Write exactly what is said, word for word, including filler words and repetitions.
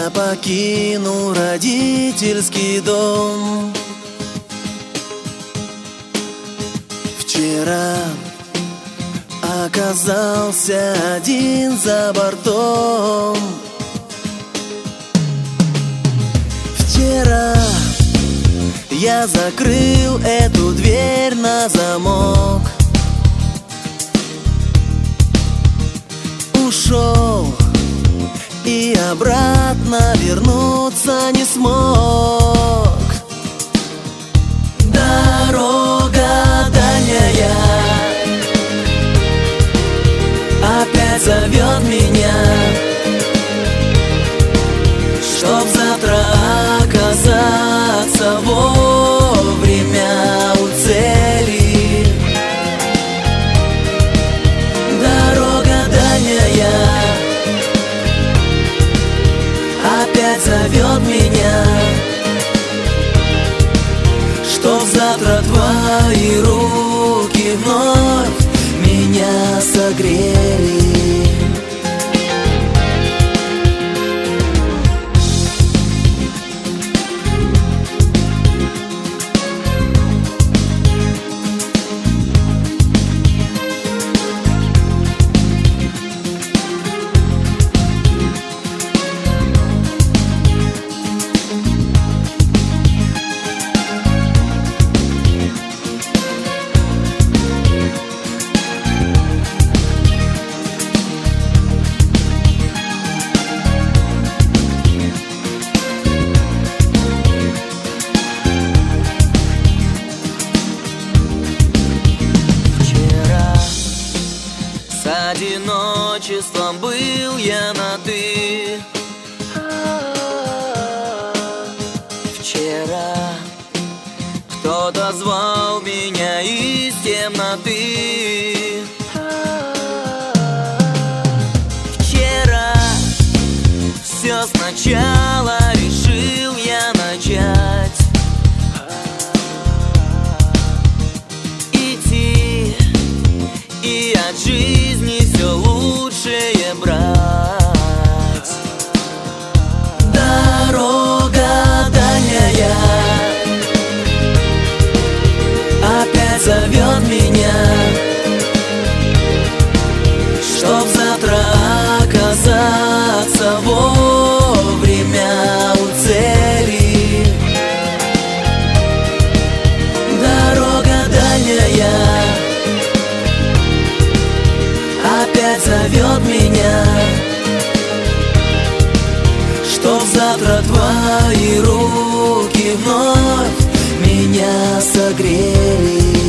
Я покинул родительский дом. Вчера оказался один за бортом. Вчера я закрыл эту дверь на замок. Ушел и обратно вернуться не смог. Дорога дальняя опять зовет меня, чтоб завтра оказаться вовремя у цели. Дорога дальняя опять зовет меня, чтоб завтра твои руки вновь меня согрели. С одиночеством был я на «ты». Вчера кто-то звал меня из темноты. Вчера все сначала решил я начать. Идти и от жизни все лучшее брать. Дорога дальняя опять зовет меня, чтоб завтра оказаться вовремя у цели. Дорога дальняя опять зовет меня, чтоб завтра твои руки вновь меня согрели.